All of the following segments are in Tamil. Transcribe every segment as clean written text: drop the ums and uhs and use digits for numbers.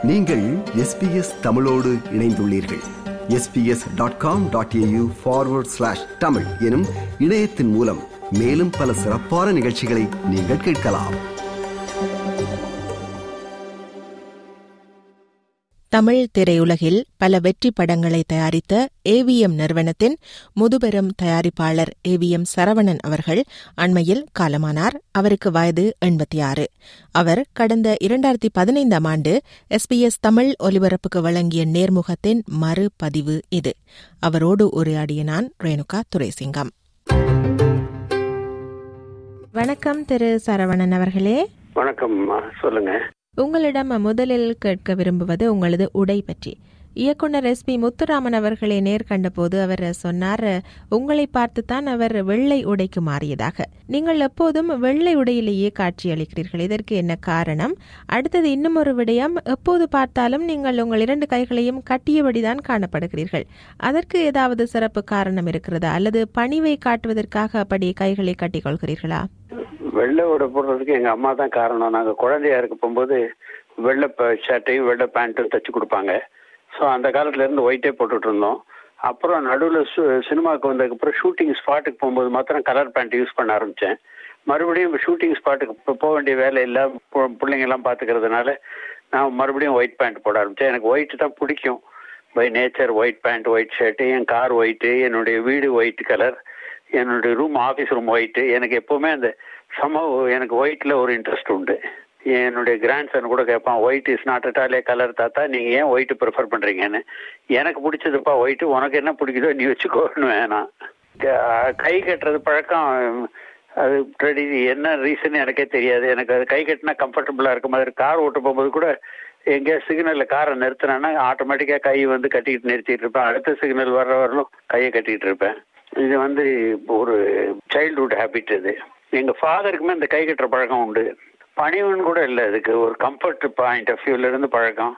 நீங்கள் SBS தமிழோடு இணைந்துள்ளீர்கள். sbs.com.au/tamil எனும் இணையத்தின் மூலம் மேலும் பல சிறப்பான நிகழ்ச்சிகளை நீங்கள் கேட்கலாம். தமிழ் திரையுலகில் பல வெற்றி படங்களை தயாரித்த ஏவிஎம் நிறுவனத்தின் முதுபெரும் தயாரிப்பாளர் ஏவிஎம் சரவணன் அவர்கள் அண்மையில் காலமானார். அவருக்கு வயது 86. அவர் கடந்த 2015ஆம் ஆண்டு SBS தமிழ் ஒலிபரப்புக்கு வழங்கிய நேர்முகத்தின் மறுபதிவு இது. அவரோடு உரையாடிய நான் ரேணுகா துரைசிங்கம். வணக்கம் திரு சரவணன் அவர்களே. வணக்கம், சொல்லுங்க. உங்களிடம் முதலில் கேட்க விரும்புவது உங்களது உடை பற்றி. இயக்குனர் SP முத்துராமன் அவர்களை நேர்கண்ட போது அவர் சொன்னார், உங்களை பார்த்துத்தான் அவர் வெள்ளை உடைக்கு மாறியதாக. நீங்கள் எப்போதும் வெள்ளை உடையிலேயே காட்சியளிக்கிறீர்கள், இதற்கு என்ன காரணம்? அடுத்தது இன்னும் ஒரு விடயம், எப்போது பார்த்தாலும் நீங்கள் உங்கள் 2 கைகளையும் கட்டியபடிதான் காணப்படுகிறீர்கள். அதற்கு ஏதாவது சிறப்பு காரணம் இருக்கிறதா, அல்லது பணிவை காட்டுவதற்காக அப்படி கைகளை கட்டிக்கொள்கிறீர்களா? வெள்ளை உடை போடுறதுக்கு எங்க அம்மா தான் காரணம். நாங்க குழந்தையா இருக்க போகும்போது வெள்ளை ஷர்ட்டையும் வெள்ளை பேண்ட்டும் தச்சு கொடுப்பாங்க. ஸோ அந்த காலத்துல இருந்து ஒயிட்டே போட்டுட்டு இருந்தோம். அப்புறம் நடுவில் சினிமாவுக்கு வந்ததுக்கப்புறம் ஷூட்டிங் ஸ்பாட்டுக்கு போகும்போது மாத்திரம் கலர் பேண்ட் யூஸ் பண்ண ஆரம்பித்தேன். மறுபடியும் ஷூட்டிங் ஸ்பாட்டுக்கு போக வேண்டிய வேலை இல்லை, பிள்ளைங்கெல்லாம் பார்த்துக்கிறதுனால நான் மறுபடியும் ஒயிட் பேண்ட் போட ஆரம்பித்தேன். எனக்கு ஒயிட் தான் பிடிக்கும். By nature white pant, white shirt, என் கார் ஒயிட்டு, என்னுடைய வீடு ஒயிட் கலர், என்னுடைய ரூம் ஆஃபீஸ் ரூம் ஒயிட்டு. எனக்கு எப்போவுமே அந்த எனக்கு ஒயிட்டில் ஒரு இன்ட்ரெஸ்ட் உண்டு. என்னுடைய கிராண்ட் சன் கூட கேட்பான், white is not at all a colour தாத்தா, நீங்கள் ஏன் ஒயிட்டு ப்ரிஃபர் பண்ணுறீங்கன்னு. எனக்கு பிடிச்சதுப்பா ஒயிட்டு, உனக்கு என்ன பிடிக்குதோ நீ வச்சுக்கோன்னு வேணாம். கை கட்டுறது பழக்கம், அது என்ன ரீசன் எனக்கே தெரியாது. எனக்கு அது கை கட்டினா கம்ஃபர்டபுளாக இருக்க மாதிரி. கார் ஓட்ட போகும்போது கூட எங்கேயா சிக்னலில் காரை நிறுத்தினேன்னா ஆட்டோமேட்டிக்காக கை கட்டிக்கிட்டு நிறுத்திட்டு இருப்பேன். அடுத்த சிக்னல் வர்ற வரலும் கையை கட்டிகிட்டு இருப்பேன். இது ஒரு சைல்ட்ஹுட் ஹேபிட். இது எங்கள் ஃபாதருக்குமே இந்த கை கட்டுற பழக்கம் உண்டு. பணிவுன்னு கூட இல்லை, அதுக்கு ஒரு கம்ஃபர்ட் பாயிண்ட் ஆஃப் வியூல இருந்து பழக்கம்.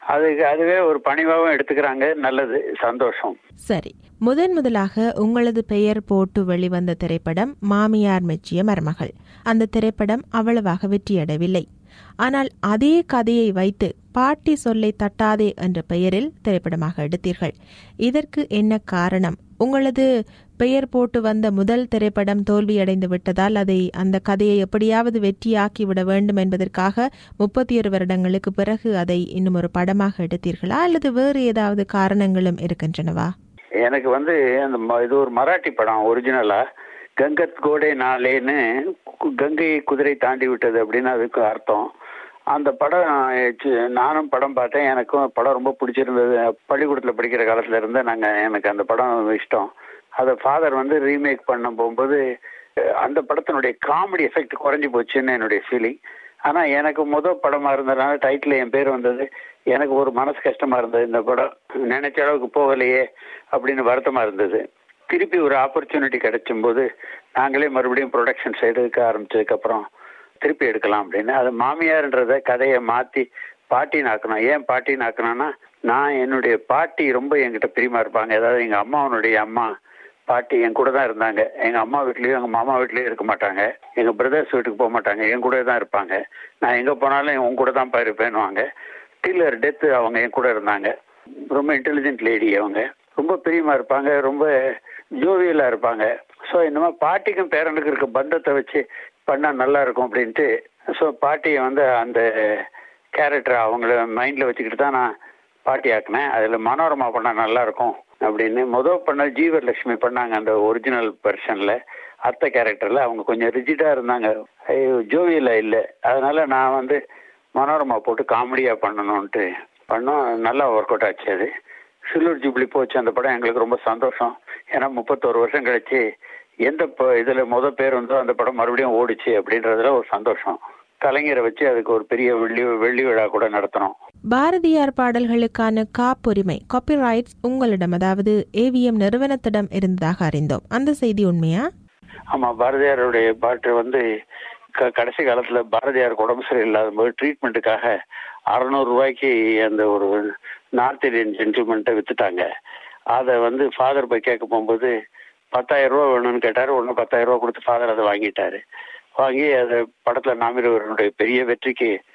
அதுவே ஒரு பணிவாகவும் எடுத்துக்கிறாங்க. நல்லது, சந்தோஷம். சரி, முதலாக உங்களது பெயர் போட்டு வெளிவந்த திரைப்படம் மாமியார் மெச்சிய மருமகள். அந்த திரைப்படம் அவ்வளவாக வெற்றியடையவில்லை. ஆனால் அதே கதையை வைத்து பாட்டி சொல்லை தட்டாதே என்ற பெயரில் திரைப்படமாக எடுத்தீர்கள். இதற்கு என்ன காரணம்? உங்களது பெயர் போட்டு வந்த முதல் திரைப்படம் தோல்வியடைந்து விட்டதால் அந்த கதையை எப்படியாவது வெற்றியாக்கி விட வேண்டும் என்பதற்காக 31 வருடங்களுக்கு பிறகு அதை இன்னும் ஒரு படமாக எடுத்தீர்களா, அல்லது வேறு ஏதாவது காரணங்களும் இருக்கின்றனவா? எனக்கு இது ஒரு மராட்டி படம். ஒரிஜினலா கங்கத் கோடே நாளேன்னு, கங்கை குதிரை தாண்டி விட்டது அப்படின்னு அதுக்கு அர்த்தம். அந்த படம் நானும் படம் பார்த்தேன். எனக்கும் படம் ரொம்ப பிடிச்சிருந்தது. பள்ளிக்கூடத்தில் படிக்கிற காலத்துல இருந்து எனக்கு அந்த படம் இஷ்டம். அதை ஃபாதர் ரீமேக் பண்ண போகும்போது அந்த படத்தினுடைய காமெடி எஃபெக்ட் குறைஞ்சி போச்சுன்னு என்னுடைய ஃபீலிங். ஆனால் எனக்கு முதல் படமாக இருந்ததுனால டைட்டில் என் பேர் வந்தது. எனக்கு ஒரு மனசு கஷ்டமாக இருந்தது. இந்த படம் நினைச்ச அளவுக்கு போகலையே அப்படின்னு வருத்தமாக இருந்தது. திருப்பி ஒரு ஆப்பர்ச்சுனிட்டி கிடைச்சும் போது நாங்களே மறுபடியும் ப்ரொடக்ஷன்ஸ் எடுக்க ஆரம்பிச்சதுக்கப்புறம் திருப்பி எடுக்கலாம் அப்படின்னு அது மாமியார்ன்றத கதையை மாற்றி பாட்டின்னு ஆக்கணும். ஏன் பாட்டின்னு ஆக்கணும்னா, நான் என்னுடைய பாட்டி ரொம்ப என்கிட்ட பிரியமா இருப்பாங்க. அதாவது எங்கள் அம்மாவனுடைய அம்மா பாட்டி என் கூட தான் இருந்தாங்க. எங்கள் அம்மா வீட்லேயும் எங்கள் மாமா வீட்லேயும் இருக்க மாட்டாங்க. எங்கள் பிரதர்ஸ் வீட்டுக்கு போக மாட்டாங்க, என் கூட தான் இருப்பாங்க. நான் எங்கே போனாலும் உன் கூட தான் இருப்பேன்னுவாங்க. டில்லர் டெத்து அவங்க என் கூட இருந்தாங்க. ரொம்ப இன்டெலிஜென்ட் லேடி. அவங்க ரொம்ப பிரியமா இருப்பாங்க, ரொம்ப ஜோவியலாக இருப்பாங்க. ஸோ இந்த மாதிரி பாட்டிக்கும் பேரனுக்கு இருக்க பந்தத்தை வச்சு பண்ணால் நல்லா இருக்கும் அப்படின்ட்டு ஸோ பாட்டியை அந்த கேரக்டரை அவங்கள மைண்டில் வச்சுக்கிட்டு தான் நான் பாட்டி ஆக்கினேன். அதில் மனோரமா பண்ணால் நல்லா இருக்கும் அப்படின்னு பண்ண ஜீவலட்சுமி பண்ணாங்க. அந்த ஒரிஜினல் வெர்ஷனில் அத்தை கேரக்டரில் அவங்க கொஞ்சம் ரிஜிடாக இருந்தாங்க, ஜோவியலாக இல்லை. அதனால நான் மனோரமா போட்டு காமெடியாக பண்ணணும்ன்ட்டு பண்ணோம். நல்லா ஒர்க் அவுட் ஆச்சு. அது சில்வர் ஜூப்ளி போச்சு அந்த படம். எங்களுக்கு ரொம்ப சந்தோஷம். ஏன்னா 31 வருஷம் கழிச்சு எந்த இதில் பேர் அந்த படம் மறுபடியும் ஓடிச்சு அப்படின்றதுல ஒரு சந்தோஷம். கலைஞரை வச்சு அதுக்கு ஒரு பெரிய வெள்ளி விழா கூட நடத்தணும். பாரதியார் பாடல்களுக்கான காப்புரிமை காப்பிரைட்ஸ் உங்களிடம், அதாவது ஏவிஎம் நிறுவனத்திடம் இருந்ததாக அறிந்தோம். அந்த செய்தி உண்மையா? ஆமா, பாரதியாருடைய பாட்டு கடைசி காலத்துல பாரதியாருக்கு உடம்பு சரியில்லாத போது ட்ரீட்மெண்ட்டுக்காக 600 ரூபாய்க்கு அந்த ஒரு நார்த் இந்தியன் ஜென்டில்மென்ட்டை வித்துட்டாங்க. அதை ஃபாதர் போய் கேட்க போகும்போது 10,000 ரூபா வேணும்னு கேட்டாரு. ஒன்று 10,000 ரூபா கொடுத்து ஃபாதர் அதை வாங்கிட்டாரு. வாங்கி அதை படத்துல நாமிருவருடைய பெரிய வெற்றிக்கு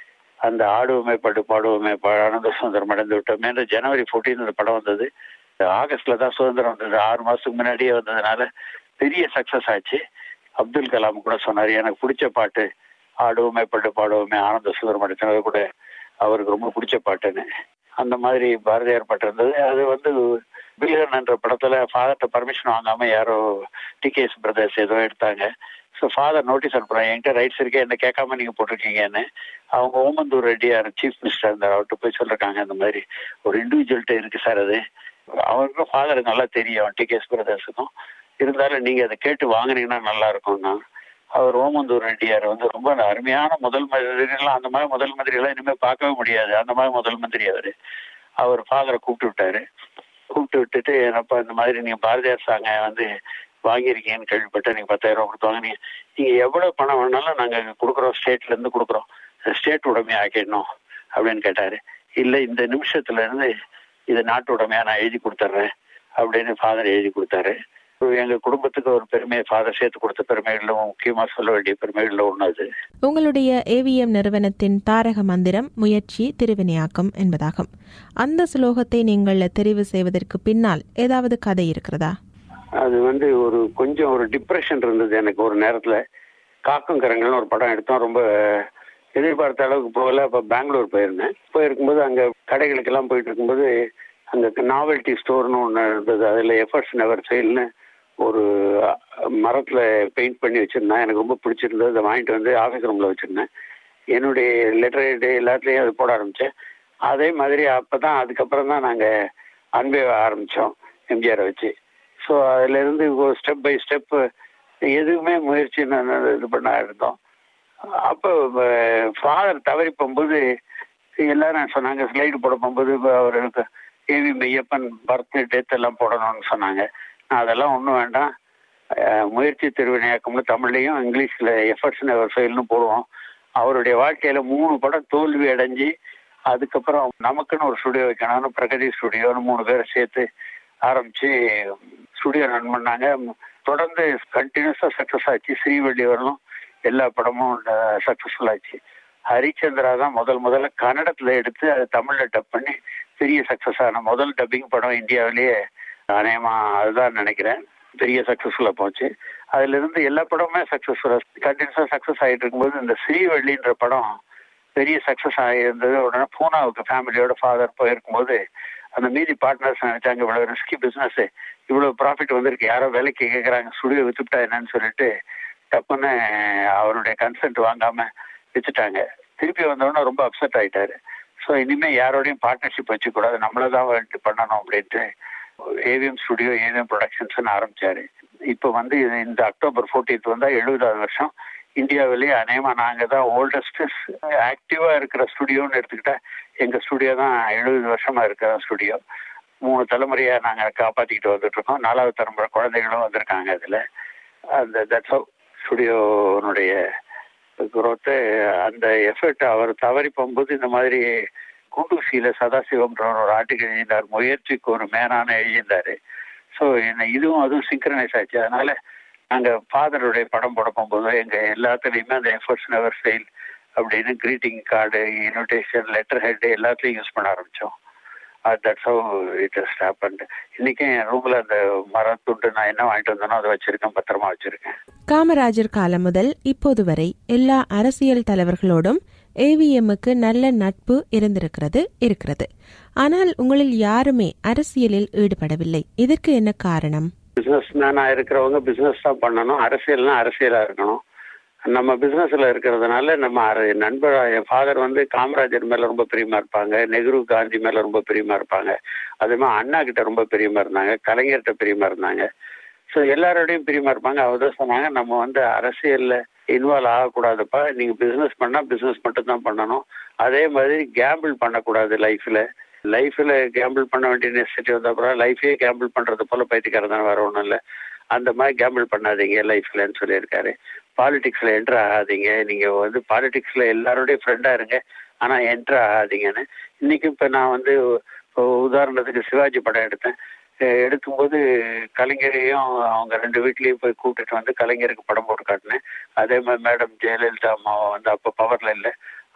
அந்த ஆடுவோமே பட்டு பாடுவோமே ஆனந்த சுதந்திரம் அடைந்து விட்டோமே ஜனவரி 14 அந்த படம் வந்தது. ஆகஸ்ட்ல தான் சுதந்திரம் வந்தது. 6 மாசத்துக்கு முன்னாடியே வந்ததுனால பெரிய சக்சஸ் ஆச்சு. அப்துல் கலாம் கூட சொன்னார், எனக்கு பிடிச்ச பாட்டு ஆடுவோமே பட்டு பாடுவோமே ஆனந்த சுதந்திரம் அடைந்தது கூட அவருக்கு ரொம்ப பிடிச்ச பாட்டுன்னு. அந்த மாதிரி பாரதியார் பாட்டு இருந்தது. அது வந்து பில்கன் என்ற படத்துல ஃபாதர்கிட்ட பர்மிஷன் வாங்காம யாரோ டிகேஎஸ் பிரதர்ஸ் ஏதோ எடுத்தாங்க. ஸோ ஃபாதர் நோட்டீஸ் அனுப்புறாங்க, என்கிட்ட ரைட்ஸ் இருக்கே, என்ன கேட்காம நீங்க போட்டிருக்கீங்கன்னு. அவங்க ஓமந்தூர் ரெட்டியார் சீஃப் மினிஸ்டர் இருந்தார், அவர்கிட்ட போய் சொல்லிருக்காங்க, இந்த மாதிரி ஒரு இண்டிவிஜுவல்கிட்ட இருக்கு சார் அது. அவருக்கும் ஃபாதருக்கு நல்லா தெரியும், டிகேஎஸ் பிரதர்ஸுக்கும். இருந்தாலும் நீங்க அதை கேட்டு வாங்கினீங்கன்னா நல்லா இருக்கும்னா. அவர் ஓமந்தூர் ரெட்டியார் வந்து ரொம்ப அருமையான முதல் மந்திரிலாம், அந்த மாதிரி முதல் மந்திரிலாம் இனிமேல் பார்க்கவே முடியாது, அந்த மாதிரி முதல் மந்திரி அவர் ஃபாதரை கூப்பிட்டு விட்டுட்டு, என்னப்பா இந்த மாதிரி நீங்க பாரதியார் சாங்க வந்து வாங்கியிருக்கீங்கன்னு கேள்விப்பட்டேன், நீங்க 10,000 கொடுத்து வாங்கினீங்க, நீங்க எவ்வளவு பணம் வேணாலும் நாங்க கொடுக்குறோம், ஸ்டேட்ல இருந்து கொடுக்குறோம், ஸ்டேட் உடைமையா ஆக்கிடணும் அப்படின்னு கேட்டாரு. இல்ல இந்த நிமிஷத்துல இருந்து இதை நாட்டு உடைமையா நான் எழுதி கொடுத்துட்றேன் அப்படின்னு ஃபாதர் எழுதி கொடுத்தாரு. எங்க குடும்பத்துக்கு ஒரு பெருமையை ஃபாதர் சேர்த்து கொடுத்த பெருமைகள்ல முக்கியமா சொல்ல வேண்டிய பெருமைகள்ல ஒண்ணு அது. உங்களுடைய ஏவிஎம் நிறுவனத்தின் தாரக மந்திரம் முயற்சி திருவினையாக்கம் என்பதாகும். அந்த சுலோகத்தை நீங்கள் தெரிவு செய்வதற்கு பின்னால் ஏதாவது கதை இருக்கிறதா? அது வந்து கொஞ்சம் ஒரு டிப்ரெஷன் இருந்தது எனக்கு ஒரு நேரத்துல. காக்கும் கரங்கள்னு ஒரு படம் எடுத்தோம், ரொம்ப எதிர்பார்த்த அளவுக்கு போகல. அப்ப பெங்களூர் போயிருக்கும்போது அங்க கடைகளுக்கெல்லாம் போயிட்டு இருக்கும்போது அங்க நாவல்டி ஸ்டோர்னு ஒன்று இருந்தது. அதுல எஃபர்ட்ஸ் நெவர் ஃபெயில்னு ஒரு மரத்துல பெயிண்ட் பண்ணி வச்சிருந்தேன். எனக்கு ரொம்ப பிடிச்சிருந்தது. அதை வாங்கிட்டு வந்து ஆஃபீஸ் ரூம்ல வச்சிருந்தேன். என்னுடைய லெட்டர் ஹெட் எல்லாத்துலேயும் அது போட ஆரம்பித்தேன். அதே மாதிரி அப்பதான் அதுக்கப்புறம் தான் நாங்கள் அன்பே ஆரம்பித்தோம் எம்ஜிஆரை வச்சு. ஸோ அதுலேருந்து ஸ்டெப் பை ஸ்டெப் எதுவுமே முயற்சி இது பண்ண இருந்தோம். அப்போ ஃபாதர் தவறி போகும்போது எல்லாரும் சொன்னாங்க, ஸ்லைடு போட போகும்போது அவருக்கு ஏவி மெய்யப்பன் பர்த்டே டேட் எல்லாம் போடணும்னு சொன்னாங்க. நான் அதெல்லாம் ஒன்றும் வேண்டாம், முயற்சி திருவினையாக்கம்னு தமிழ்லையும் இங்கிலீஷில் எஃபர்ட்ஸ் நெவர் ஃபெயில்னு போடுவோம். அவருடைய வாழ்க்கையில 3 படம் தோல்வி அடைஞ்சு அதுக்கப்புறம் நமக்குன்னு ஒரு ஸ்டுடியோ வைக்கணும்னு பிரகதி ஸ்டுடியோன்னு 3 பேரை சேர்த்து ஆரம்பிச்சு ஸ்டுடியோ ரன் பண்ணாங்க. தொடர்ந்து கண்டினியூஸா சக்சஸ் ஆச்சு. ஸ்ரீவள்ளி வரலும் எல்லா படமும் சக்சஸ்ஃபுல் ஆச்சு. ஹரிச்சந்திரா தான் முதல்ல கன்னடத்துல எடுத்து அதை தமிழ்ல டப் பண்ணி பெரிய சக்சஸ் ஆன முதல் டப்பிங் படம் இந்தியாவிலேயே. அநேகமா அதுதான் நினைக்கிறேன், பெரிய சக்சஸ்ஃபுல்லா போச்சு. அதுல இருந்து எல்லா படமுமே சக்சஸ்ஃபுல்லா கண்டினியூஸா சக்சஸ் ஆகிட்டு இருக்கும்போது இந்த ஸ்ரீவள்ளின்ற படம் பெரிய சக்சஸ் ஆகியிருந்தது. உடனே பூனாவுக்கு ஃபேமிலியோட ஃபாதர் போயிருக்கும்போது அந்த மீதி பார்ட்னர்ஸ் நினைச்சாங்க, இவ்வளவு ரிஸ்கி பிசினஸ், இவ்வளவு ப்ராஃபிட் வந்திருக்கு, யாரோ வேலைக்கு கேட்கறாங்க, ஸ்டுடியோ வித்துட்டா என்னன்னு சொல்லிட்டு டப்புன்னு அவருடைய கன்சென்ட் வாங்காம வித்துட்டாங்க. திருப்பி வந்தோடனே ரொம்ப அப்செட் ஆயிட்டாரு. ஸோ இனிமே யாரோடையும் பார்ட்னர்ஷிப் வச்சுக்கூடாது, நம்மளதான் பண்ணணும் அப்படின்ட்டு ஏவிஎம் ஸ்டுடியோ ஏவிஎம் ப்ரொடக்ஷன்ஸ் ஆரம்பிச்சாரு. இப்போ வந்து இந்த அக்டோபர் 14 வந்தா 70வது வருஷம். இந்தியாவிலேயே அநேகமா நாங்க தான் ஓல்டஸ்ட் ஆக்டிவா இருக்கிற ஸ்டுடியோன்னு எடுத்துக்கிட்டா எங்க ஸ்டுடியோ தான் 70 வருஷமா இருக்கிற ஸ்டுடியோ. 3 தலைமுறையா நாங்க காப்பாத்திக்கிட்டு வந்துட்டு இருக்கோம். 4வது தலைமுறை குழந்தைகளும் வந்திருக்காங்க அதுல. அந்த தட்ஸ் ஹவ் ஸ்டுடியோனுடைய குரோத்து. அந்த எஃபர்ட் அவர் தவறி போகும்போது இந்த மாதிரி குண்டூசியில சதாசிவம்ன்ற ஒரு ஆர்டிகல் எழுதினார், முயற்சிக்கு ஒரு மேனான எழுதியிருந்தாரு. ஸோ இதுவும் அதுவும் சிங்க்ரனைஸ் ஆச்சு. அதனால நாங்க ஃபாதருடைய படம் போட போகும்போது எங்க எல்லாத்துலயுமே அந்த எஃபர்ட்ஸ் நெவர் ஃபெயில் அப்படின்னு greeting card, invitation, letter head எல்லாத்துலயும் யூஸ் பண்ண ஆரம்பிச்சோம். That's how it has happened. இன்னைக்கு என் ரூம்ல அந்த மரத்துண்டு நான் என்ன வாங்கிட்டு வந்தேனோ அதை வச்சிருக்கேன், பத்திரமா வச்சிருக்கேன். காமராஜர் காலம் முதல் இப்போது வரை எல்லா அரசியல் தலைவர்களோடும் ஏவிஎம்முக்கு நல்ல நட்பு இருக்கிறது. ஆனால் உங்களில் யாருமே அரசியலில் ஈடுபடவில்லை. இதற்கு என்ன காரணம்? பிசினஸ் மேனா இருக்கிறவங்க பிசினஸ் தான் பண்ணணும், அரசியல்னா அரசியலா இருக்கணும். நம்ம பிசினஸ்ல இருக்கிறதுனால நம்ம நண்பர் என் ஃபாதர் வந்து காமராஜர் மேல ரொம்ப பிரியமா இருப்பாங்க, நெஹ்ரு காந்தி மேல ரொம்ப பிரியமா இருப்பாங்க, அதே மாதிரி அண்ணா கிட்ட ரொம்ப பிரியமா இருந்தாங்க, கலைஞர்கிட்ட பிரியமா இருந்தாங்க. ஸோ எல்லாரோடையும் பிரியமா இருப்பாங்க. அவர்தான் சொன்னாங்க, நம்ம வந்து அரசியல்ல இன்வால்வ் ஆகக்கூடாதுப்பா, நீங்க பிசினஸ் பண்ணா பிசினஸ் மட்டும் தான் பண்ணணும். அதே மாதிரி கேம்பிள் பண்ணக்கூடாது லைஃப்ல கேம்பிள் பண்ண வேண்டிய நெசசிட்டி வந்த அப்புறம் லைஃபே கேம்பிள் பண்றது போல பைத்தியக்காரன் தானே, வேற ஒன்றும் இல்லை. அந்த மாதிரி கேம்பிள் பண்ணாதீங்க லைஃப்லன்னு சொல்லியிருக்காரு. பாலிடிக்ஸ்ல என்ட்ரு ஆகாதீங்க, நீங்க வந்து பாலிடிக்ஸ்ல எல்லாரோடைய ஃப்ரெண்டா இருங்க, ஆனா என்ட்ரு ஆகாதீங்கன்னு. இன்னைக்கு இப்ப நான் வந்து உதாரணத்துக்கு சிவாஜி படம் எடுக்கும்போது கலைஞரையும் அவங்க 2 வீட்லயும் போய் கூப்பிட்டுட்டு வந்து கலைஞருக்கு படம் போட்டு காட்டினேன். அதே மாதிரி மேடம் ஜெயலலிதா அம்மாவை வந்து அப்ப பவர்ல இல்லை,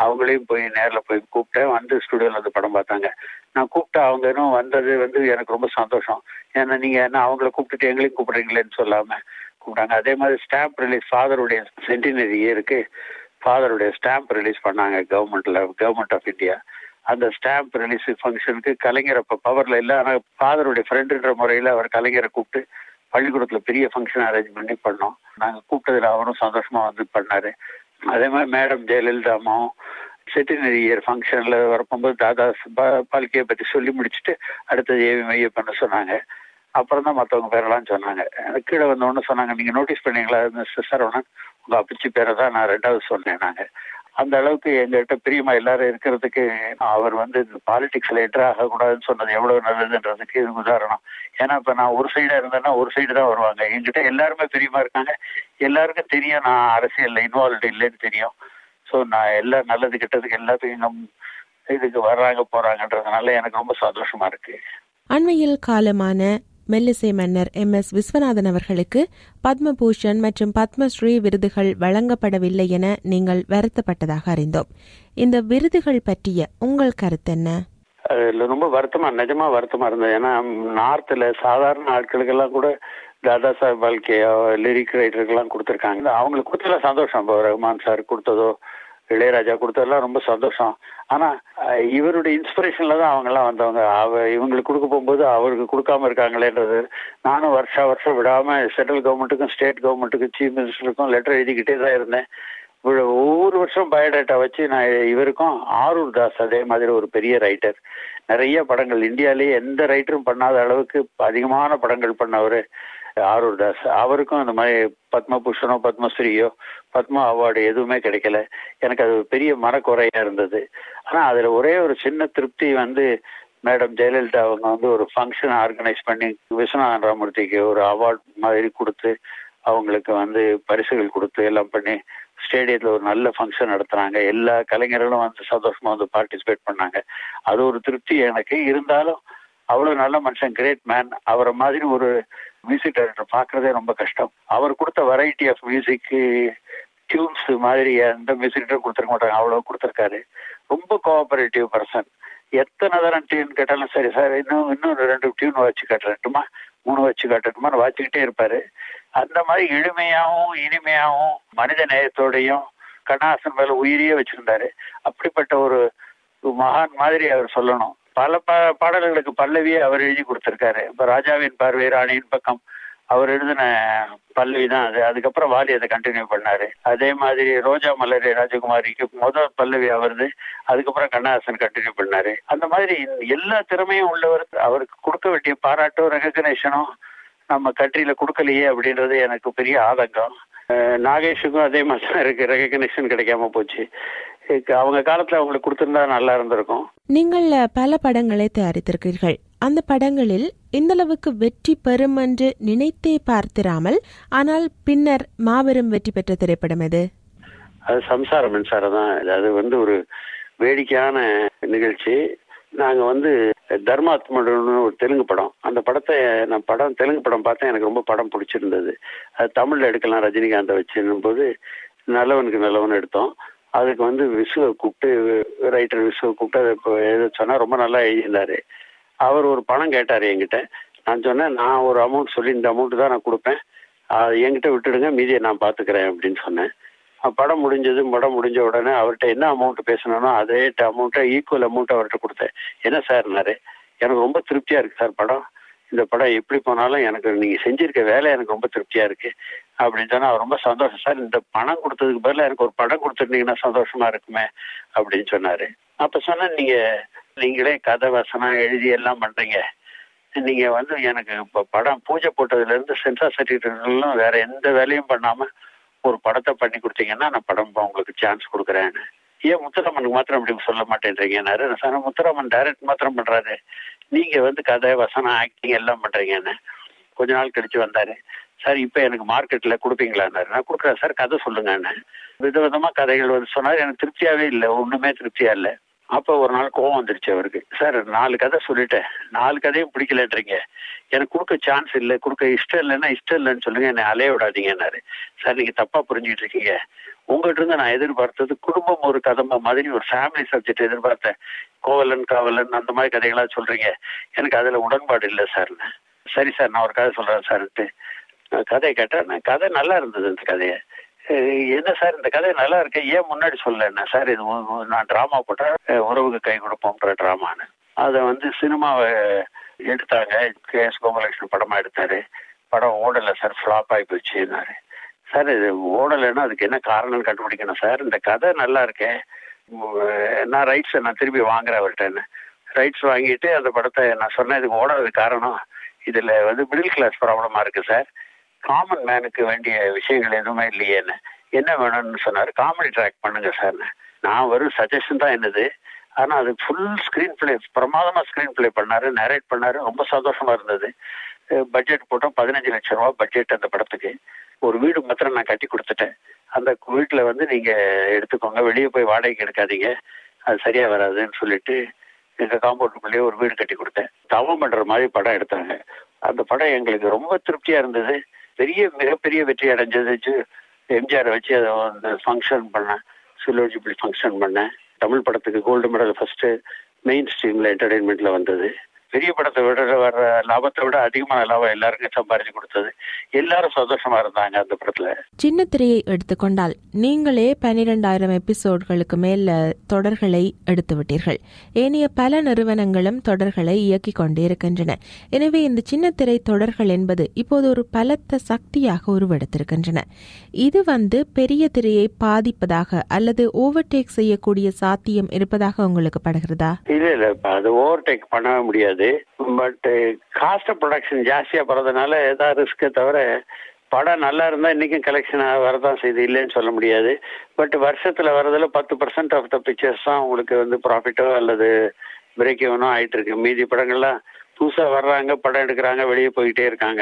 அவங்களையும் போய் நேரில் போய் கூப்பிட்டேன். வந்து ஸ்டுடியோவில் வந்து படம் பார்த்தாங்க. நான் கூப்பிட்டு அவங்க இன்னும் வந்தது வந்து எனக்கு ரொம்ப சந்தோஷம். ஏன்னா நீங்கள் என்ன அவங்கள கூப்பிட்டுட்டு எங்களையும் கூப்பிட்றீங்களேன்னு சொல்லாமல் கூப்பிட்டாங்க. அதே மாதிரி ஸ்டாம்ப் ரிலீஸ், ஃபாதருடைய சென்டினரி இயருக்கு ஃபாதருடைய ஸ்டாம்ப் ரிலீஸ் பண்ணாங்க கவர்மெண்ட் ஆஃப் இந்தியா. அந்த ஸ்டாம்ப் ரிலீஸ் ஃபங்க்ஷனுக்கு கலைஞர் அப்போ பவரில் இல்லை, ஆனால் ஃபாதருடைய ஃப்ரெண்டுன்ற முறையில் அவர் கலைஞரை கூப்பிட்டு பள்ளிக்கூடத்தில் பெரிய ஃபங்க்ஷன் அரேஞ்ச் பண்ணி பண்ணோம். நாங்கள் கூப்பிட்டதில் அவரும் சந்தோஷமாக வந்து பண்ணார். அதே மாதிரி மேடம் ஜெயலலிதாவும் சென்டினரி இயர் ஃபங்க்ஷனில் வரப்போகும்போது தாதா பால்கேயை பற்றி சொல்லி முடிச்சுட்டு அடுத்தது ஏவி மைய பண்ண சொன்னாங்க. அப்புறம் தான் மற்றவங்க பேரெல்லாம் சொன்னாங்க. கீழே வந்தோன்னு சொன்னாங்க, நீங்கள் நோட்டீஸ் பண்ணீங்களா மிஸ்டர் சரவணன், உங்கள் அப்பச்சி பேரை தான் நான் 2வது சொன்னேன். நாங்கள் அந்த அளவுக்கு எங்கள்கிட்ட பிரியமா எல்லாரும் இருக்கிறதுக்கு அவர் வந்து பாலிடிக்ஸ்ல என்ட்ரு ஆகக்கூடாதுன்னு சொன்னது எவ்வளவு நல்லதுன்றதுக்கு இது உதாரணம். ஏன்னா இப்ப நான் ஒரு சைடா இருந்தேன்னா ஒரு சைடு தான் வருவாங்க. என்கிட்ட எல்லாருமே பிரியமா இருக்காங்க. எல்லாருக்கும் தெரியும் நான் அரசியல்ல இன்வால்வ்டு இல்லைன்னு தெரியும். ஸோ நான் எல்லா நல்லது கெட்டதுக்கு எல்லாத்துக்கும் இதுக்கு வர்றாங்க போறாங்கன்றதுனால எனக்கு ரொம்ப சந்தோஷமா இருக்கு. அண்மையில் காலமான மெல்லிசை மன்னர் MS விஸ்வநாதன் அவர்களுக்கு பத்மபூஷன் மற்றும் பத்மஸ்ரீ விருதுகள் வழங்கப்படவில்லை என நீங்கள் வருத்தப்பட்டதாக அறிந்தோம். இந்த விருதுகள் பற்றிய உங்கள் கருத்து என்ன? அதுல ரொம்ப நிஜமா வருத்தமா இருந்தது. ஏன்னா நார்த்ல சாதாரண ஆட்களுக்கெல்லாம் கூட தாதா சாஹேப் பால்கே லிரிக் ரைட்டருக்கெல்லாம் கொடுத்துருக்காங்க. அவங்களுக்கு கொடுத்ததெல்லாம் சந்தோஷம். இப்போ ரஹ்மான் சார் கொடுத்ததோ இளையராஜா கொடுத்ததெல்லாம் ரொம்ப சந்தோஷம். ஆனா இவருடைய இன்ஸ்பிரேஷன்ல தான் அவங்கெல்லாம் வந்தவங்க. இவங்களுக்கு கொடுக்க போகும்போது அவருக்கு கொடுக்காம இருக்காங்களேன்றது நானும் வருஷம் விடாம சென்ட்ரல் கவர்மெண்ட்டுக்கும் ஸ்டேட் கவர்மெண்ட்டுக்கும் சீஃப் மினிஸ்டருக்கும் லெட்டர் எழுதிக்கிட்டே தான் இருந்தேன். ஒவ்வொரு வருஷம் பயோடேட்டா வச்சு நான் இவருக்கும் ஆரூர் தாஸ் அதே மாதிரி ஒரு பெரிய ரைட்டர், நிறைய படங்கள் இந்தியாவிலேயே எந்த ரைட்டரும் பண்ணாத அளவுக்கு அதிகமான படங்கள் பண்ணவர் ஆரூர் தாஸ். அவருக்கும் இந்த மாதிரி பத்மபூஷனோ பத்மஸ்ரீயோ பத்மா அவார்டு எதுவுமே கிடைக்கல. எனக்கு அது பெரிய மனக்குறையா இருந்தது. ஆனா அதுல ஒரே ஒரு சின்ன திருப்தி வந்து மேடம் ஜெயலலிதா அவங்க வந்து ஒரு ஃபங்க்ஷன் ஆர்கனைஸ் பண்ணி விஸ்வநாதன் ராமூர்த்திக்கு ஒரு அவார்ட் மாதிரி கொடுத்து அவங்களுக்கு வந்து பரிசுகள் கொடுத்து எல்லாம் பண்ணி ஸ்டேடியத்தில் ஒரு நல்ல ஃபங்க்ஷன் நடத்துனாங்க. எல்லா கலைஞர்களும் வந்து சந்தோஷமா வந்து பார்ட்டிசிபேட் பண்ணாங்க. அது ஒரு திருப்தி எனக்கு. இருந்தாலும் அவ்வளவு நல்ல மனுஷன், கிரேட் மேன். அவரை மாதிரி ஒரு மியூசிக் டைரக்டர் பார்க்கறதே ரொம்ப கஷ்டம். அவர் கொடுத்த வெரைட்டி ஆஃப் மியூசிக் டியூன்ஸ் மாதிரி எந்த மியூசிக் டைரக்டர் கொடுத்துருக்க மாட்டாங்க, அவ்வளவு கொடுத்துருக்காரு. ரொம்ப கோஆபரேட்டிவ் பர்சன். எத்தனை தரம் டியூன் கேட்டாலும் சரி சார் இன்னும் 2 டியூன் வச்சு காட்டட்டுமா 3 வச்சு காட்டட்டுமான்னு வாச்சிக்கிட்டே இருப்பாரு. அந்த மாதிரி எளிமையாகவும் இனிமையாகவும் மனித நேயத்தோடையும் கண்ணாசன் மேல உயிரியே வச்சிருந்தாரு. அப்படிப்பட்ட ஒரு மகான் மாதிரி அவர் சொல்லணும். பல பாடல்களுக்கு பல்லவியே அவர் எழுதி கொடுத்திருக்காரு. இப்ப ராஜாவின் பார்வை ராணியின் பக்கம் அவர் எழுதின பல்லவி தான் அது. அதுக்கப்புறம் வாலி அதை கண்டினியூ பண்ணாரு. அதே மாதிரி ரோஜா மலரே ராஜகுமாரிக்கு முதல் பல்லவி அவருது, அதுக்கப்புறம் கண்ணதாசன் கண்டினியூ பண்ணாரு. அந்த மாதிரி எல்லா திறமையும் உள்ளவர். அவருக்கு கொடுக்க வேண்டிய பாராட்டும் ரெகக்னேஷனும் நம்ம கண்ட்ரியில கொடுக்கலையே அப்படின்றது எனக்கு பெரிய ஆதங்கம். நாகேஷுக்கும் அதே மாதிரி தான் இருக்கு, ரெகக்னேஷன் கிடைக்காம போச்சு. அவங்க காலத்துல அவங்களுக்கு கொடுத்திருந்தா நல்லா இருந்திருக்கும். நீங்கள் பல படங்களை தயாரித்திருக்கிறீர்கள். அந்த படங்களில் இந்த அளவுக்கு வெற்றி பெறும் என்று நினைத்தே பார்த்திராமல் ஆனால் பின்னர் மாபெரும் வெற்றி பெற்ற திரைப்படம் எது? அது சம்சார மின்சாரம் தான். அது வந்து ஒரு வேடிக்கையான நிகழ்ச்சி. நாங்க வந்து தர்மாத்மன்னு ஒரு தெலுங்கு படம், அந்த படத்தை நான் தெலுங்கு படம் பார்த்தேன். எனக்கு ரொம்ப படம் பிடிச்சிருந்தது. அது தமிழ்ல எடுக்கலாம் ரஜினிகாந்தை வச்சுன்னும் போது நல்லவனுக்கு நல்லவன் எடுத்தோம். அதுக்கு வந்து விசுவை கூப்பிட்டு, ரைட்டர் விசுவை கூப்பிட்டு அதை இப்போ எழுத சொன்னா ரொம்ப நல்லா எழுதியிருந்தாரு. அவர் ஒரு பணம் கேட்டார் என்கிட்ட. நான் சொன்னேன், நான் ஒரு அமௌண்ட் சொல்லி இந்த அமௌண்ட் தான் நான் கொடுப்பேன், என்கிட்ட விட்டுடுங்க, மீதியை நான் பார்த்துக்கிறேன் அப்படின்னு சொன்னேன். படம் முடிஞ்ச உடனே அவர்கிட்ட என்ன அமௌண்ட் பேசணும்னோ அதே அமௌண்ட்டை ஈக்குவல் அமௌண்ட் அவர்கிட்ட கொடுத்தேன். என்ன சார்னாரு, எனக்கு ரொம்ப திருப்தியா இருக்கு சார் படம், இந்த படம் எப்படி போனாலும் எனக்கு நீங்க செஞ்சிருக்க வேலை எனக்கு ரொம்ப திருப்தியா இருக்கு அப்படின்னு சொன்னா அவர் ரொம்ப சந்தோஷம். சார் இந்த பணம் கொடுத்ததுக்கு பதிலாக எனக்கு ஒரு படம் கொடுத்துருந்தீங்கன்னா சந்தோஷமா இருக்குமே அப்படின்னு சொன்னாரு. அப்ப சொன்ன நீங்களே கதை வசனம் எழுதி எல்லாம் பண்றீங்க, நீங்க வந்து எனக்கு இப்போ படம் பூஜை போட்டதுல இருந்து சென்சார் சர்டிஃபிகேட்லாம் வேற எந்த வேலையும் பண்ணாம ஒரு படத்தை பண்ணி கொடுத்தீங்கன்னா நான் படம் உங்களுக்கு சான்ஸ் கொடுக்குறேன்னு. ஏன் முத்துராமனுக்கு மாத்திரம் அப்படி சொல்ல மாட்டேன்றீங்கன்னாரு. நான் சொன்னேன், முத்துராமன் டைரக்ட் மாத்திரம் பண்றாரு, நீங்க வந்து கதை வசனம் ஆக்டிங் எல்லாம் பண்றீங்கன்னு. கொஞ்ச நாள் கழிச்சு வந்தாரு. சார் இப்ப எனக்கு மார்க்கெட்ல கொடுப்பீங்களான்னாரு. நான் கொடுக்குறேன் சார், கதை சொல்லுங்கன்னு. விதவிதமா கதைகள் வந்து சொன்னாரு. எனக்கு திருப்தியாவே இல்லை, ஒண்ணுமே திருப்தியா இல்லை. அப்ப ஒரு நாள் கோவம் வந்துருச்சு அவருக்கு. சார் 4 கதை சொல்லிட்டேன், 4 கதையும் பிடிக்கலன்றீங்க, எனக்கு கொடுக்க சான்ஸ் இல்லை, கொடுக்க இஷ்டம் இல்லைன்னா இஷ்டம் இல்லைன்னு சொல்லுங்க, என்னை அலைய விடாதீங்கன்னாரு. சார் நீங்க தப்பா புரிஞ்சுட்டு இருக்கீங்க, உங்ககிட்ட இருந்து நான் எதிர்பார்த்தது குடும்பம் ஒரு கதம்ப மாதிரி ஒரு ஃபேமிலி சப்ஜெக்ட் எதிர்பார்த்தேன். கோவலன் காவலன் அந்த மாதிரி கதைகளா சொல்றீங்க, எனக்கு அதுல உடன்பாடு இல்லை சார்ன்னு. சரி சார், நான் ஒரு கதை சொல்றேன் சார்ன்ட்டு கதையை கேட்டேன். கதை நல்லா இருந்தது. இந்த கதையை என்ன சார் இந்த கதை நல்லா இருக்கு, ஏன் முன்னாடி சொல்லலைன்னா, சார் இது நான் டிராமா போட்டேன், உறவுக்கு கை கொடுப்போம்ன்ற டிராமான்னு. அதை வந்து சினிமாவை எடுத்தாங்க. KS கோபாலகிருஷ்ணன் படமா எடுத்தாரு. படம் ஓடலை சார், ஃப்ளாப் ஆகி போச்சுன்னாரு. சார் இது ஓடலைன்னா அதுக்கு என்ன காரணம்னு கண்டுபிடிக்கணும் சார். இந்த கதை நல்லா இருக்கேன், நான் ரைட்ஸை நான் திருப்பி வாங்குறேன் அவர்கிட்ட. ரைட்ஸ் வாங்கிட்டு அந்த படத்தை நான் சொன்னேன், இதுக்கு ஓடாத காரணம் இதில் வந்து மிடில் கிளாஸ் ப்ராப்ளமாக இருக்குது சார், காமன் மேனுக்கு வேண்டிய விஷயங்கள் எதுவுமே இல்லையேன்னு. என்ன வேணும்னு சொன்னார், காமெடி ட்ராக் பண்ணுங்க சார்ன்னு. நான் ஒரு சஜஷன் தான் என்னது, ஆனால் அது ஃபுல் ஸ்க்ரீன் பிளே, பிரமாதமாக ஸ்க்ரீன் பிளே பண்ணார், நரேட் பண்ணார், ரொம்ப சந்தோஷமாக இருந்தது. பட்ஜெட் போட்டோம், 15 லட்சம் ரூபா பட்ஜெட் அந்த படத்துக்கு. ஒரு வீடு மாத்திரம் நான் கட்டி கொடுத்துட்டேன். அந்த வீட்டில் வந்து நீங்கள் எடுத்துக்கோங்க, வெளியே போய் வாடகைக்கு எடுக்காதீங்க, அது சரியாக வராதுன்னு சொல்லிட்டு எங்கள் காம்பவுண்டுக்குள்ளேயே ஒரு வீடு கட்டி கொடுத்தேன். தவம் பண்ணுற மாதிரி படம் எடுத்தாங்க. அந்த படம் எங்களுக்கு ரொம்ப திருப்தியாக இருந்தது. மிகப்பெரிய வெற்றி அடைஞ்சது. எம்ஜிஆரை வச்சு அதை வந்து ஃபங்க்ஷன் பண்ணேன், சில்வர் ஜூப்ளி ஃபங்க்ஷன் பண்ணேன். தமிழ் படத்துக்கு கோல்டு மெடல் ஃபர்ஸ்ட் மெயின் ஸ்ட்ரீம்ல என்டர்டெயின்மெண்ட்ல வந்தது. பெரிய படத்தை விட வர்ற லாபத்தை விட அதிகமான லாபம் எல்லாருக்கும் சம்பாரிச்சு கொடுத்தது. எல்லாரும் சந்தோஷமா இருந்தாங்க அந்த படத்துல. சின்ன திரையை எடுத்துக்கொண்டால் நீங்களே 12,000 எபிசோட்களுக்கு மேல தொடர்களை எடுத்து விட்டீர்கள். ஏனைய பல நிறுவனங்களும் தொடர்களை இயக்கிக் கொண்டே இருக்கின்றன. எனவே இந்த சின்ன திரை தொடர்கள் என்பது இப்போது ஒரு பலத்த சக்தியாக உருவெடுத்திருக்கின்றன. இது பெரிய திரையை பாதிப்பதாக அல்லது ஓவர்டேக் செய்யக்கூடிய சாத்தியம் இருப்பதாக உங்களுக்கு படுகிறதா? இல்ல, அது ஓவர்டேக் பண்ண முடியாது. பட் காஸ்ட் ஆஃப் ப்ரொடக்ஷன் ஜாஸ்தியா போறதுனால ஏதாவது ரிஸ்கே தவிர, படம் நல்லா இருந்தா இன்னைக்கும் கலெக்ஷன் வரதான் செய்யுது, இல்லைன்னு சொல்ல முடியாது. பட் வருஷத்துல வரதுல 10% ஆஃப் த பிக்சர்ஸ் தான் உங்களுக்கு வந்து ப்ராஃபிட்டோ அல்லது பிரேக் எவனோ ஆயிட்டு இருக்கு. மீதி படங்கள்லாம் புதுசா வர்றாங்க, படம் எடுக்கிறாங்க, வெளியே போயிட்டே இருக்காங்க.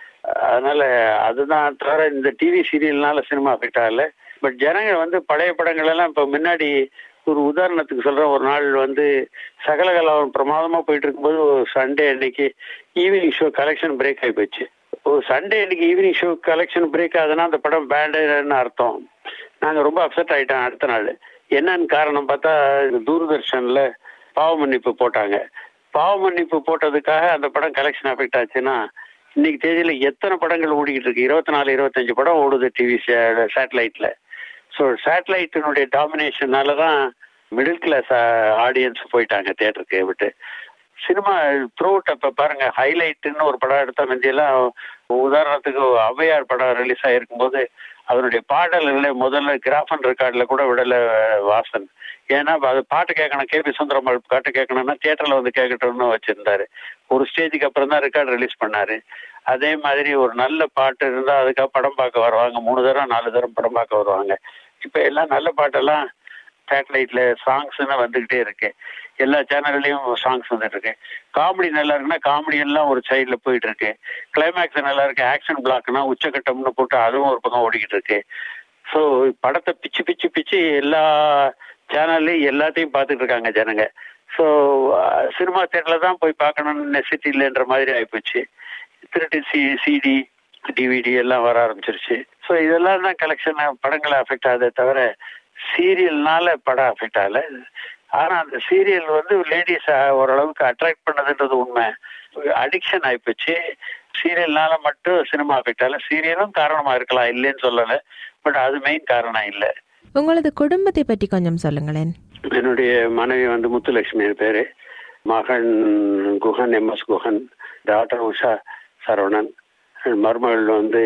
அதனால அதுதான் தவிர இந்த டிவி சீரியல்னால சினிமா அஃபெக்ட் ஆகல. பட் ஜனங்க வந்து பழைய படங்கள் எல்லாம் இப்ப முன்னாடி, ஒரு உதாரணத்துக்கு சொல்றேன், ஒரு நாள் வந்து சகலகலாவன் பிரமாதமா போயிட்டு இருக்கும்போது சண்டே அன்னைக்கு ஈவினிங் ஷோ கலெக்ஷன் பிரேக் ஆகி போச்சு. சண்டே அன்னைக்கு ஈவினிங் ஷோ கலெக்ஷன் பிரேக் ஆகுதுன்னா அந்த படம் பேண்டுன்னு அர்த்தம். நாங்க ரொம்ப அப்செட் ஆயிட்டோம். அடுத்த நாள் என்னன்னு காரணம் பார்த்தா, தூர்தர்ஷன்ல பாவ மன்னிப்பு போட்டாங்க. பாவ மன்னிப்பு போட்டதுக்காக அந்த படம் கலெக்ஷன் அஃபெக்ட் ஆச்சுன்னா, இன்னைக்கு தேதியில எத்தனை படங்கள் ஓடிக்கிட்டு இருக்கு? 24-25 படம் ஓடுது டிவி சேட்டலைட்ல. ஸோ சேட்டலைட்டினுடைய டாமினேஷனால தான் மிடில் கிளாஸ் ஆடியன்ஸ் போயிட்டாங்க தியேட்டருக்கு விட்டு. சினிமா த்ரூ அவுட் அப்போ பாருங்க, ஹைலைட்டுன்னு ஒரு படம் எடுத்தா முந்தியெல்லாம், உதாரணத்துக்கு ஔவையார் படம் ரிலீஸ் ஆகிருக்கும் போது அதனுடைய பாடல்களை முதல்ல கிராஃபன் ரெக்கார்டில் கூட விடலை வாசன். ஏன்னா அது பாட்டு கேட்கணும், KP சுந்தரம் பாட்டு கேட்கணும்னா தியேட்டர்ல வந்து கேட்கட்டும்னு வச்சிருந்தாரு. ஒரு ஸ்டேஜுக்கு அப்புறம் தான் ரெக்கார்டு ரிலீஸ் பண்ணாரு. அதே மாதிரி ஒரு நல்ல பாட்டு இருந்தால் அதுக்காக படம் பார்க்க வருவாங்க, 3 தரம் 4 தரம் படம் பார்க்க வருவாங்க. இப்போ எல்லாம் நல்ல பாட்டெல்லாம் சேட்டலைட்ல சாங்ஸ்ன்னு வந்துகிட்டே இருக்கு. எல்லா சேனல்லையும் சாங்ஸ் வந்துட்டு இருக்கு. காமெடி நல்லா இருக்குன்னா காமெடி எல்லாம் ஒரு சைட்ல போயிட்டு இருக்கு. கிளைமேக்ஸ் நல்லா இருக்கு, ஆக்ஷன் பிளாக்னா உச்சகட்டம்னு போட்டு அதுவும் ஒரு பக்கம் ஓடிக்கிட்டு இருக்கு. ஸோ படத்தை பிச்சு பிச்சு பிச்சு எல்லா சேனல்லையும் எல்லாத்தையும் பார்த்துட்டு இருக்காங்க ஜனங்க. ஸோ சினிமா தியேட்டர்ல தான் போய் பார்க்கணும்னு நெசிட்டி இல்லைன்ற மாதிரி ஆயிப்போச்சு. திருட்டு CD DVD எல்லாம் வர ஆரம்பிச்சிருச்சு. ஸோ இதெல்லாம் தான் கலெக்ஷன் படங்களை அஃபெக்ட் ஆகுதே தவிர சீரியல்னால படம் அஃபெக்ட் ஆகல. ஆனா அந்த சீரியல் வந்து லேடிஸ் ஓரளவுக்கு அட்ராக்ட் பண்ணதுன்றது உண்மை. அடிக்ஷன் ஆயிப்போச்சு. சீரியல்னால மட்டும் சினிமா அஃபெக்ட் ஆகல. சீரியலும் காரணமா இருக்கலாம், இல்லைன்னு சொல்லலை. பட் அது மெயின் காரணம் இல்லை. உங்களது குடும்பத்தை பற்றி கொஞ்சம் சொல்லுங்களேன். என்னுடைய மனைவி வந்து முத்துலட்சுமி பேரு, மகன் குஹன், MS குஹன், டாக்டர் உஷா சரவணன், மருமகள் வந்து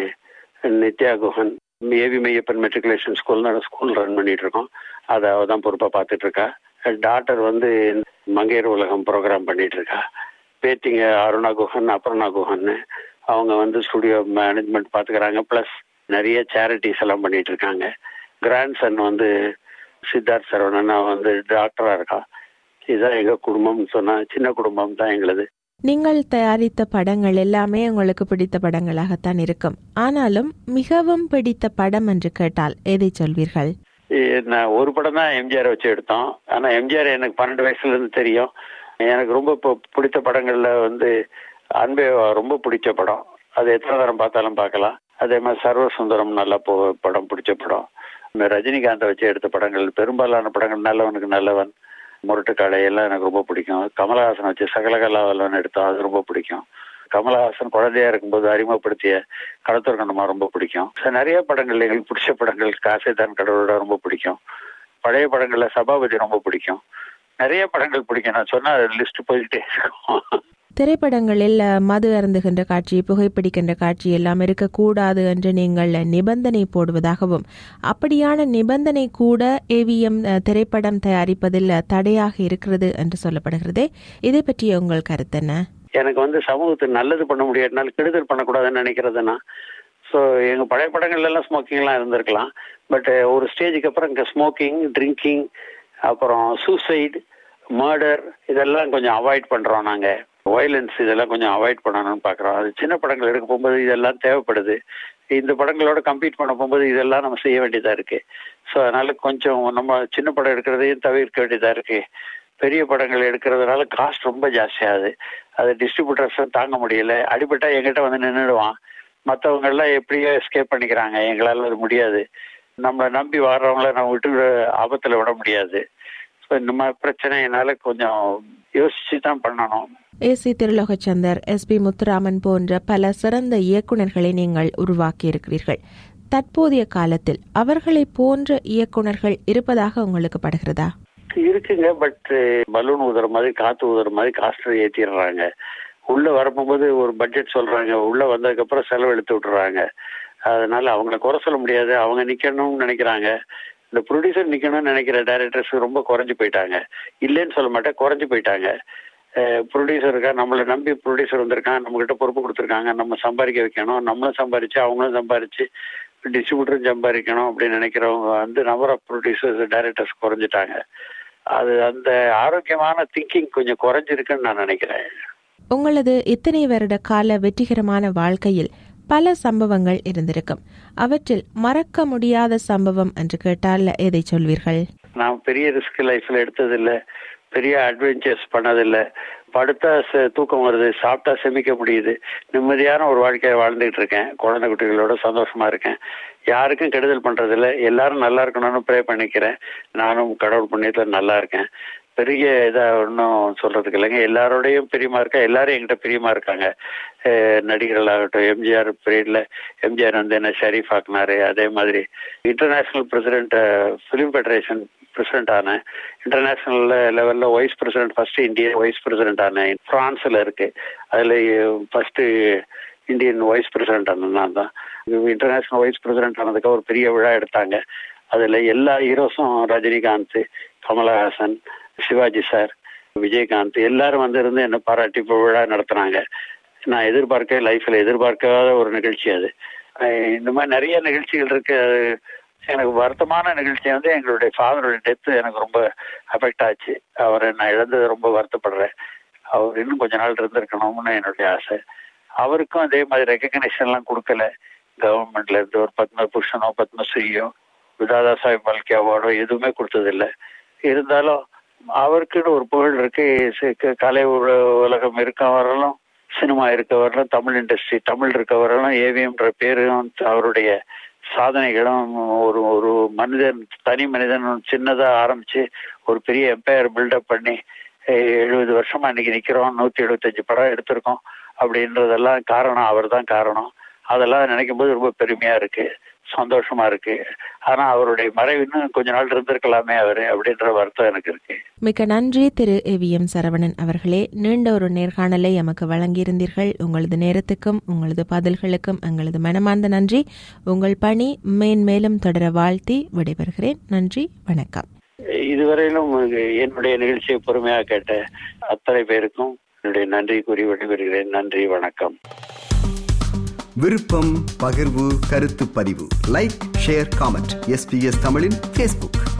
Nithya Guhan. AV Meiyappan matriculation school run பண்ணிட்டு இருக்கோம். அதை அவ தான் பொறுப்பாக பார்த்துட்டு இருக்கா. டாக்டர் வந்து மங்கையர் உலகம் ப்ரோக்ராம் பண்ணிட்டு இருக்கா. பேத்திங்க அருணா குஹன், அபர்ணா குஹன், அவங்க வந்து ஸ்டுடியோ மேனேஜ்மெண்ட் பார்த்துக்கிறாங்க. ப்ளஸ் நிறைய சேரிட்டிஸ் எல்லாம் பண்ணிட்டு இருக்காங்க. கிராண்ட் சன் வந்து சித்தார்த் சரவணன், அவன் வந்து டாக்டரா இருக்கான். இதுதான் எங்க குடும்பம்னு சொன்னா, சின்ன குடும்பம் தான் எங்களது. நீங்கள் தயாரித்த படங்கள் எல்லாமே உங்களுக்கு பிடித்த படங்களாகத்தான் இருக்கும். ஆனாலும் மிகவும் பிடித்த படம் என்று கேட்டால் எதை சொல்வீர்கள்? நான் ஒரு படம் தான் எம்ஜிஆர் வச்சு எடுத்தோம். ஆனா எம்ஜிஆர் எனக்கு 12 வயசுல இருந்து தெரியும். எனக்கு ரொம்ப பிடித்த படங்கள்ல வந்து அன்பே ரொம்ப பிடிச்ச படம். அது எத்தனை தரம் பார்த்தாலும் பார்க்கலாம். அதே மாதிரி சர்வ சுந்தரம் நல்ல படம், பிடிச்ச படம். இந்த ரஜினிகாந்தை வச்சு எடுத்த படங்கள், பெரும்பாலான படங்கள் நல்லவனுக்கு நல்லவன், முரட்டுக்காடை எல்லாம் எனக்கு ரொம்ப பிடிக்கும். கமலஹாசன் வச்சு சகலகலா வல்லவன் எடுத்தோம், அது ரொம்ப பிடிக்கும். கமலஹாசன் குழந்தையா இருக்கும்போது அறிமுகப்படுத்திய கடத்தூர் கண்ணம்மா ரொம்ப பிடிக்கும். நிறைய படங்கள் எங்களுக்கு பிடிச்ச படங்கள், காசைதான் கடவுளோட ரொம்ப பிடிக்கும். பழைய படங்கள்ல சபாபதி ரொம்ப பிடிக்கும். நிறைய படங்கள் பிடிக்கும். நான் சொன்னா லிஸ்ட் போய்கிட்டே இருக்கும். திரைப்படங்களில் மது அருந்துகின்ற காட்சி, புகைப்பிடிக்கின்ற காட்சி எல்லாம் இருக்கக்கூடாது என்று நீங்கள் நிபந்தனை போடுவதாகவும், அப்படியான நிபந்தனை கூட AVM திரைப்படம் தயாரிப்பதில் தடையாக இருக்கிறது என்று சொல்லப்படுகிறதே, இதை பற்றிய உங்கள் கருத்து என்ன? எனக்கு சமூகத்துக்கு நல்லது பண்ண முடியாதுனால கெடுதல் பண்ணக்கூடாதுன்னு நினைக்கிறதுனா, ஸோ எங்கள் பழைய படங்கள்லாம் ஸ்மோக்கிங்லாம் இருந்திருக்கலாம். பட் ஒரு ஸ்டேஜுக்கு அப்புறம் இங்கே ஸ்மோக்கிங், ட்ரிங்கிங், அப்புறம் சூசைடு, மர்டர் இதெல்லாம் கொஞ்சம் அவாய்ட் பண்ணுறோம். நாங்கள் வயலன்ஸ் இதெல்லாம் கொஞ்சம் அவாய்ட் பண்ணணும்னு பார்க்குறோம். அது சின்ன படங்கள் எடுக்க போகும்போது இதெல்லாம் தேவைப்படுது. இந்த படங்களோட கம்பீட் பண்ண போகும்போது இதெல்லாம் நம்ம செய்ய வேண்டியதாக இருக்குது. ஸோ அதனால் கொஞ்சம் நம்ம சின்ன படம் எடுக்கிறதையும் தவிர்க்க வேண்டியதாக இருக்குது. பெரிய படங்கள் எடுக்கிறதுனால காஸ்ட் ரொம்ப ஜாஸ்தியாகுது. அது டிஸ்ட்ரிபியூட்டர்ஸ் தாங்க முடியல. அடிபட்டா எங்கிட்ட நின்றுடுவான். மற்றவங்கெல்லாம் எப்படியோ எஸ்கேப் பண்ணிக்கிறாங்க. எங்களால் அது முடியாது. நம்மளை நம்பி வர்றவங்கள நம்ம விட்டு ஆபத்தில் விட முடியாது. ஸோ இந்த மாதிரி பிரச்சனையினால கொஞ்சம் யோசிச்சு தான் பண்ணணும். AC திருலோகச்சந்தர், SP முத்துராமன் போன்ற பல சிறந்த இயக்குநர்களை நீங்கள் உருவாக்கி இருக்கிறீர்கள். தற்போதைய காலத்தில் அவர்களை போன்ற இயக்குநர்கள் இருப்பதாக உங்களுக்கு படுகிறதா? இருக்குங்க. பட் பலூன் ஊதுற மாதிரி, காத்து ஊதுற மாதிரி காஸ்ட் ஏற்றிடுறாங்க. உள்ள வரப்போகும்போது ஒரு பட்ஜெட் சொல்றாங்க, உள்ள வந்ததுக்கு அப்புறம் செலவு எடுத்து விட்டுறாங்க. அதனால அவங்கள குறை சொல்ல முடியாது. அவங்க நிக்கணும்னு நினைக்கிறாங்க. இந்த ப்ரொடியூசர் நிக்கணும்னு நினைக்கிற டைரக்டர்ஸ் ரொம்ப குறைஞ்சு போயிட்டாங்க. இல்லைன்னு சொல்ல மாட்டேன், குறைஞ்சு போயிட்டாங்க. ப்ரொடியூசர் இருக்கா, நம்மளை நம்பி ப்ரொடியூசர் வந்திருக்கான், நம்மகிட்ட பொறுப்பு கொடுத்துருக்காங்க, நம்ம சம்பாதிக்க வைக்கணும், நம்மளும் சம்பாதிச்சு அவங்களும் சம்பாதிச்சு டிஸ்ட்ரிபியூட்டரும் சம்பாதிக்கணும் அப்படின்னு நினைக்கிறவங்க நம்பர் ஆஃப் ப்ரொடியூசர்ஸ், டைரக்டர்ஸ் குறைஞ்சிட்டாங்க. அது அந்த ஆரோக்கியமான திங்கிங் கொஞ்சம் குறைஞ்சிருக்குன்னு நான் நினைக்கிறேன். உங்களது இத்தனை வருட கால வெற்றிகரமான வாழ்க்கையில் பல சம்பவங்கள் இருந்திருக்கும். அவற்றில் மறக்க முடியாத சம்பவம் என்று கேட்டால் எதை சொல்வீர்கள்? நான் பெரிய ரிஸ்க் லைஃப்ல எடுத்ததில்லை, பெரிய அட்வென்ச்சர்ஸ் பண்ணதில்லை. படுத்தா தூக்கம் வருது, சாப்பிட்டா செமிக்க முடியுது, நிம்மதியான ஒரு வாழ்க்கையை வாழ்ந்துட்டு இருக்கேன். குழந்தை குட்டிகளோட சந்தோஷமா இருக்கேன். யாருக்கும் கெடுதல் பண்றதில்லை. எல்லாரும் நல்லா இருக்கணும்னு ப்ரே பண்ணிக்கிறேன். நானும் கடவுள் புண்ணியத்துல நல்லா இருக்கேன். பெரிய இதா ஒன்றும் சொல்றதுக்கு இல்லைங்க. எல்லாரோடையும் பிரியமா இருக்கேன். எல்லாரும் என்கிட்ட பிரியமா இருக்காங்க. நடிகர்களாகட்டும், எம்ஜிஆர் பீரியட்ல எம்ஜிஆர் என்ன ஷரீஃப் ஆக்குனாரு. அதே மாதிரி international president, film federation president ஆனேன். இன்டர்நேஷனல் லெவல்ல vice president, first Indian vice president ஆனேன். பிரான்ஸ்ல இருக்கு. அதுல ஃபர்ஸ்ட் இந்தியன் வைஸ் பிரசிடென்ட் ஆனேன் நான் தான். இன்டர்நேஷனல் வைஸ் பிரசிடென்ட் ஆனதுக்கு ஒரு பெரிய விழா எடுத்தாங்க. அதுல எல்லா ஹீரோஸும், ரஜினிகாந்த், கமலஹாசன், சிவாஜி சார், விஜயகாந்த் எல்லாரும் இருந்து என்ன பாராட்டி விழா நடத்தினாங்க. நான் லைஃப்ல எதிர்பார்க்காத ஒரு நிகழ்ச்சி அது. இந்த மாதிரி நிறைய நிகழ்ச்சிகள் இருக்கு. எனக்கு வருத்தமான நிகழ்ச்சி எங்களுடைய ஃபாதரோட டெத்து எனக்கு ரொம்ப அஃபெக்ட் ஆச்சு. அவரை நான் இழந்தது ரொம்ப வருத்தப்படுறேன். அவர் இன்னும் கொஞ்ச நாள் இருந்திருக்கணும்னு என்னுடைய ஆசை. அவருக்கும் அதே மாதிரி ரெகக்னேஷன் எல்லாம் கொடுக்கல கவர்மெண்ட்ல இருந்து. ஒரு பத்மபூஷனோ பத்மஸ்ரீயோ தாதா சாஹேப் பால்கே அவார்டோ எதுவுமே கொடுத்ததில்லை. இருந்தாலும் அவருக்குன்னு ஒரு புகழ் இருக்கு. கலை உலகம் இருக்க வரலும், சினிமா இருக்க வரலும், தமிழ் இண்டஸ்ட்ரி, தமிழ் இருக்க வரலும், AVMன்ற பேரும் அவருடைய சாதனைகளும், ஒரு மனிதன், தனி மனிதன் சின்னதா ஆரம்பிச்சு ஒரு பெரிய எம்பையர் பில்டப் பண்ணி 70 வருஷமா இன்னைக்கு நிக்கிறோம். 175 படம் எடுத்திருக்கோம் அப்படின்றதெல்லாம் காரணம் அவர் தான் காரணம். அதெல்லாம் நினைக்கும் போது ரொம்ப பெருமையா இருக்கு, சந்தோஷமா இருக்கு. ஆனா அவருடைய மறைவு இன்னும் கொஞ்ச நாள் இருந்திருக்கலாமே அவரு அப்படின்ற வருத்தம் எனக்கு இருக்கு. மிக்க நன்றி திரு AVM சரவணன் அவர்களே. நீண்ட ஒரு நேர்காணலை எமக்கு வழங்கியிருந்தீர்கள். உங்களது நேரத்துக்கும் உங்களது பதில்களுக்கும் எங்களது மனமார்ந்த நன்றி. உங்கள் பணி மேன்மேலும் தொடர வாழ்த்தி விடைபெறுகிறேன். நன்றி, வணக்கம். இதுவரையிலும் என்னுடைய நிகழ்ச்சியை பொறுமையாக கேட்ட அத்தனை பேருக்கும் என்னுடைய நன்றி கூறி விடைபெறுகிறேன். நன்றி, வணக்கம். விருப்பம், பகிர்வு, கருத்து பதிவு, லைக், ஷேர், காமெண்ட். SBS தமிழின் Facebook.